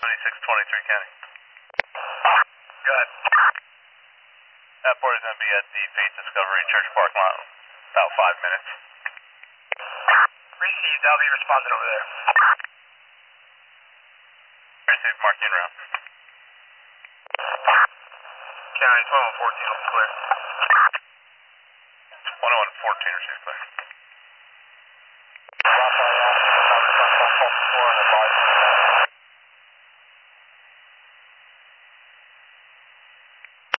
2623 County. Go ahead. That party's going to be at the Faith Discovery Church parking lot in about 5 minutes. Received, I'll be responding over there. Received, mark in route. County 2114, clear. 2114 received, clear.